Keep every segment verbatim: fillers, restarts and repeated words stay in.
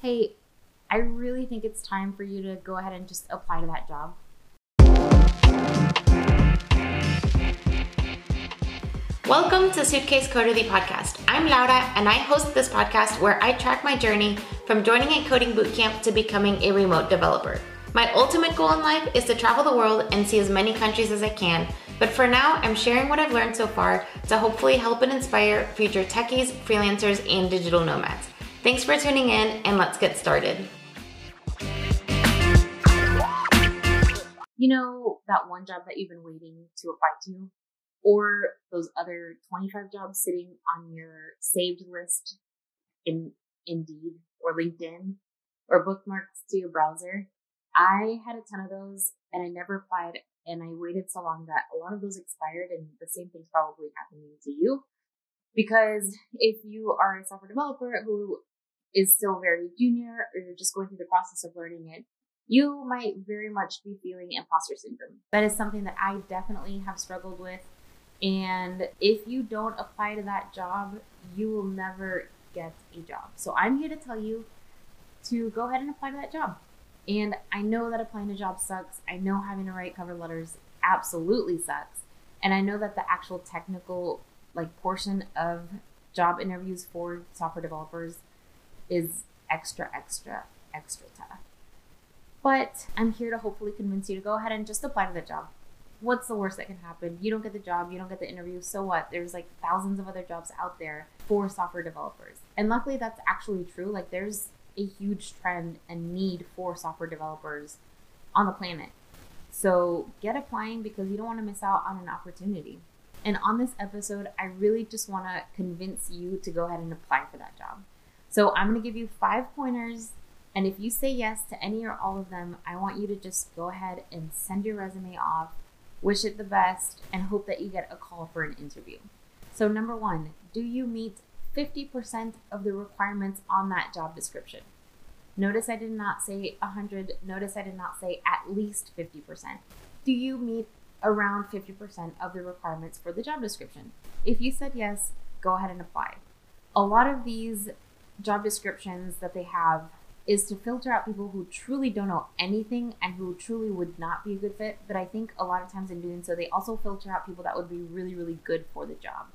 hey, I really think it's time for you to go ahead and just apply to that job. Welcome to Suitcase Coder, the podcast. I'm Laura, and I host this podcast where I track my journey from joining a coding bootcamp to becoming a remote developer. My ultimate goal in life is to travel the world and see as many countries as I can, but for now, I'm sharing what I've learned so far to hopefully help and inspire future techies, freelancers, and digital nomads. Thanks for tuning in, and let's get started. You know, that one job that you've been waiting to apply to? Or those other twenty-five jobs sitting on your saved list in Indeed or LinkedIn or bookmarked to your browser? I had a ton of those and I never applied, and I waited so long that a lot of those expired, and the same thing's probably happening to you. Because if you are a software developer who is still very junior, or you're just going through the process of learning it, you might very much be feeling imposter syndrome. That is something that I definitely have struggled with. And if you don't apply to that job, you will never get a job. So I'm here to tell you to go ahead and apply to that job. And I know that applying to jobs sucks. I know having to write cover letters absolutely sucks. And I know that the actual technical like portion of job interviews for software developers is extra, extra, extra tough. But I'm here to hopefully convince you to go ahead and just apply to the job. What's the worst that can happen? You don't get the job, you don't get the interview, so what? There's like thousands of other jobs out there for software developers. And luckily that's actually true. Like there's a huge trend and need for software developers on the planet. So get applying because you don't want to miss out on an opportunity. And on this episode, I really just want to convince you to go ahead and apply for that job. So I'm going to give you five pointers. And if you say yes to any or all of them, I want you to just go ahead and send your resume off, wish it the best, and hope that you get a call for an interview. So number one, do you meet fifty percent of the requirements on that job description? Notice I did not say one hundred. Notice I did not say at least fifty percent. Do you meet around fifty percent of the requirements for the job description? If you said yes, go ahead and apply. A lot of these job descriptions that they have is to filter out people who truly don't know anything and who truly would not be a good fit. But I think a lot of times in doing so, they also filter out people that would be really, really good for the job.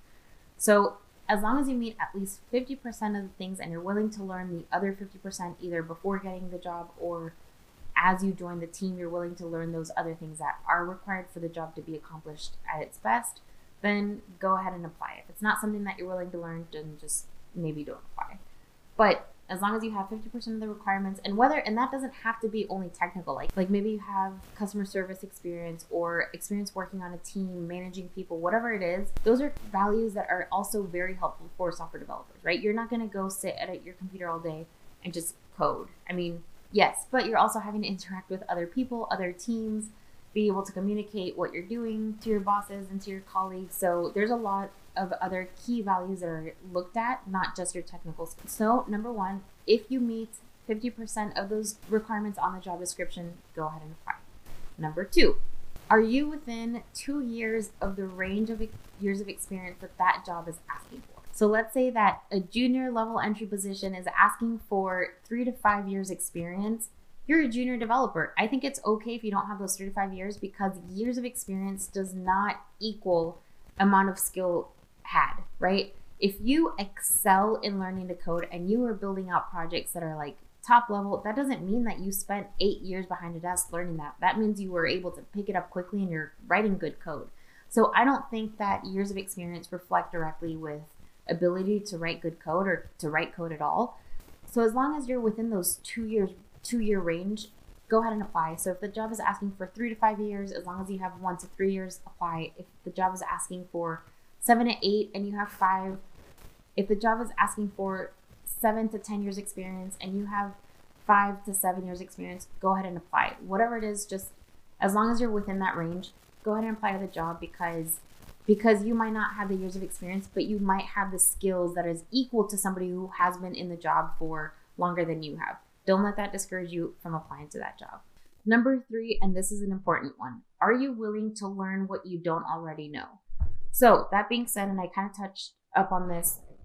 So as long as you meet at least fifty percent of the things and you're willing to learn the other fifty percent either before getting the job or as you join the team, you're willing to learn those other things that are required for the job to be accomplished at its best, then go ahead and apply. If it's not something that you're willing to learn, then just maybe don't apply. But as long as you have fifty percent of the requirements, and whether, and that doesn't have to be only technical, like, like maybe you have customer service experience or experience working on a team, managing people, whatever it is, those are values that are also very helpful for software developers, right? You're not going to go sit at your computer all day and just code. I mean, yes, but you're also having to interact with other people, other teams, be able to communicate what you're doing to your bosses and to your colleagues. So there's a lot of other key values that are looked at, not just your technical skills. So number one, if you meet fifty percent of those requirements on the job description, go ahead and apply. Number two, are you within two years of the range of years of experience that that job is asking for? So let's say that a junior level entry position is asking for three to five years experience. You're a junior developer. I think it's okay if you don't have those three to five years, because years of experience does not equal amount of skill had, right? If you excel in learning to code and you are building out projects that are like top level, that doesn't mean that you spent eight years behind a desk learning that. That means you were able to pick it up quickly and you're writing good code. So I don't think that years of experience reflect directly with ability to write good code or to write code at all. So as long as you're within those two years, two year range, go ahead and apply. So if the job is asking for three to five years, as long as you have one to three years, apply. If the job is asking for seven to eight and you have five, if the job is asking for seven to ten years experience and you have five to seven years experience, go ahead and apply. Whatever it is, just as long as you're within that range, go ahead and apply to the job, because because you might not have the years of experience, but you might have the skills that is equal to somebody who has been in the job for longer than you have. Don't let that discourage you from applying to that job. Number three, and this is an important one, are you willing to learn what you don't already know? So that being said, and I kind of touched up on this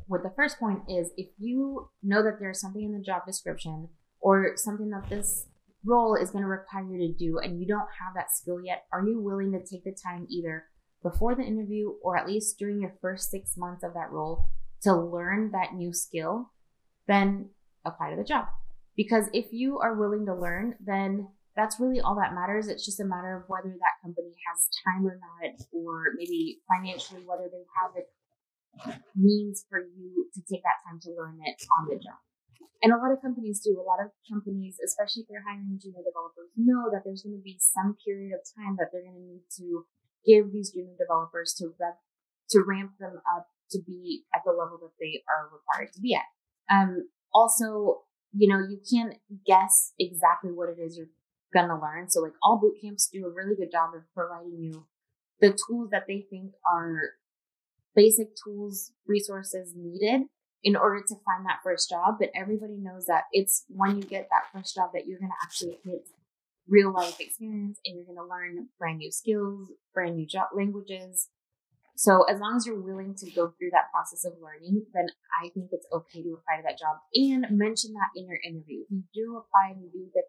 with the first point is if you know that there's something in the job description or something that this role is going to require you to do and you don't have that skill yet, are you willing to take the time either before the interview or at least during your first six months of that role to learn that new skill? Then apply to the job. Because if you are willing to learn, then that's really all that matters. It's just a matter of whether that company has time or not, or maybe financially, whether they have the means for you to take that time to learn it on the job. And a lot of companies do. A lot of companies, especially if they're hiring junior developers, know that there's going to be some period of time that they're going to need to give these junior developers to rev- to ramp them up to be at the level that they are required to be at. Um, also, you know, you can't guess exactly what it is you're going to learn. So like all boot camps do a really good job of providing you the tools that they think are basic tools, resources needed in order to find that first job. But everybody knows that it's when you get that first job that you're going to actually hit real life experience and you're going to learn brand new skills, brand new job languages. So as long as you're willing to go through that process of learning, then I think it's okay to apply to that job and mention that in your interview. If you do apply and you do get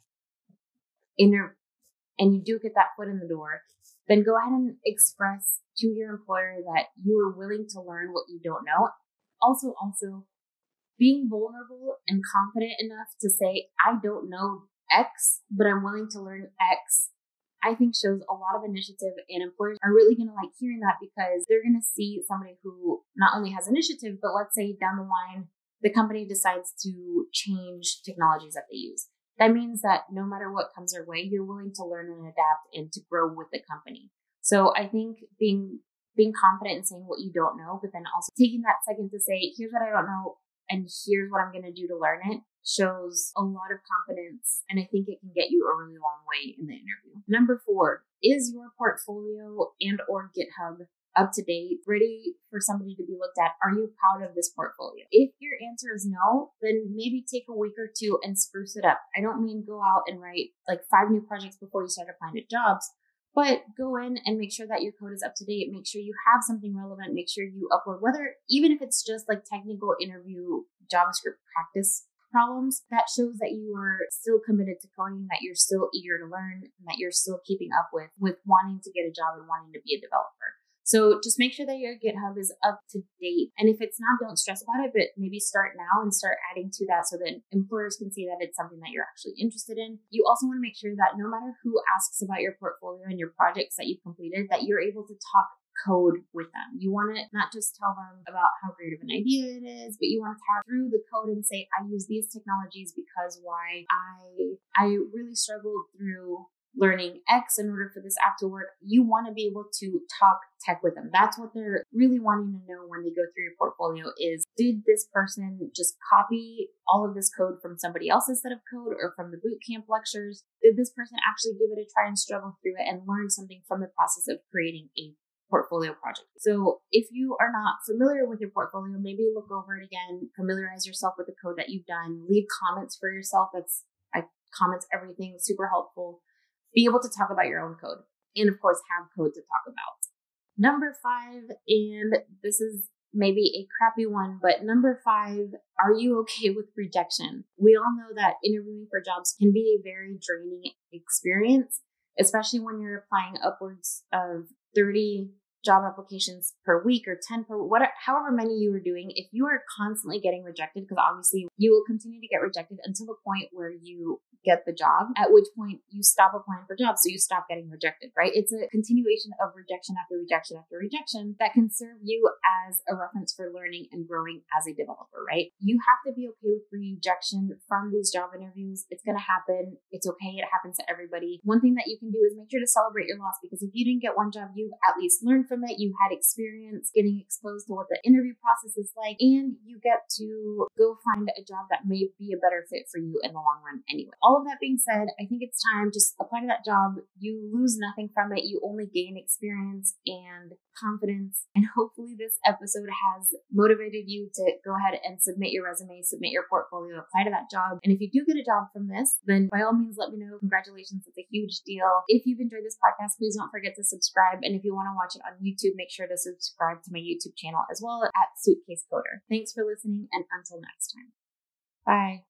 that inter and you do get that foot in the door, then go ahead and express to your employer that you are willing to learn what you don't know. Also, also being vulnerable and confident enough to say, I don't know X, but I'm willing to learn X, I think shows a lot of initiative, and employers are really going to like hearing that because they're going to see somebody who not only has initiative, but let's say down the line, the company decides to change technologies that they use. That means that no matter what comes their way, you're willing to learn and adapt and to grow with the company. So I think being being confident in saying what you don't know, but then also taking that second to say, here's what I don't know, and here's what I'm going to do to learn it, shows a lot of confidence, and I think it can get you a really long way in the interview. Number four, is your portfolio and or GitHub up to date, ready for somebody to be looked at? Are you proud of this portfolio? If your answer is no, then maybe take a week or two and spruce it up. I don't mean go out and write like five new projects before you start applying to jobs, but go in and make sure that your code is up to date. Make sure you have something relevant. Make sure you upload, whether, even if it's just like technical interview JavaScript practice problems, that shows that you are still committed to coding, that you're still eager to learn, and that you're still keeping up with, with wanting to get a job and wanting to be a developer. So just make sure that your GitHub is up to date. And if it's not, don't stress about it, but maybe start now and start adding to that so that employers can see that it's something that you're actually interested in. You also want to make sure that no matter who asks about your portfolio and your projects that you've completed, that you're able to talk code with them. You want to not just tell them about how great of an idea it is, but you want to talk through the code and say, I use these technologies because why I I really struggled through learning X in order for this app to work. You want to be able to talk tech with them. That's what they're really wanting to know when they go through your portfolio is, did this person just copy all of this code from somebody else's set of code or from the bootcamp lectures? Did this person actually give it a try and struggle through it and learn something from the process of creating a portfolio project? So if you are not familiar with your portfolio, maybe look over it again, familiarize yourself with the code that you've done, leave comments for yourself. That's, I comments everything, super helpful. Be able to talk about your own code, and of course have code to talk about. Number five, and this is maybe a crappy one, but number five, are you okay with rejection? We all know that interviewing for jobs can be a very draining experience, especially when you're applying upwards of thirty job applications per week or ten per whatever, however many you are doing. If you are constantly getting rejected, because obviously you will continue to get rejected until the point where you get the job, at which point you stop applying for jobs. So you stop getting rejected, right? It's a continuation of rejection after rejection after rejection that can serve you as a reference for learning and growing as a developer, right? You have to be okay with rejection from these job interviews. It's going to happen. It's okay. It happens to everybody. One thing that you can do is make sure to celebrate your loss, because if you didn't get one job, you've at least learned from it. You had experience getting exposed to what the interview process is like, and you get to go find a job that may be a better fit for you in the long run anyway. All of that being said, I think it's time, just apply to that job. You lose nothing from it. You only gain experience and confidence. And hopefully this episode has motivated you to go ahead and submit your resume, submit your portfolio, apply to that job. And if you do get a job from this, then by all means, let me know. Congratulations. It's a huge deal. If you've enjoyed this podcast, please don't forget to subscribe. And if you want to watch it on YouTube, make sure to subscribe to my YouTube channel as well at Suitcase Coder. Thanks for listening, and until next time. Bye.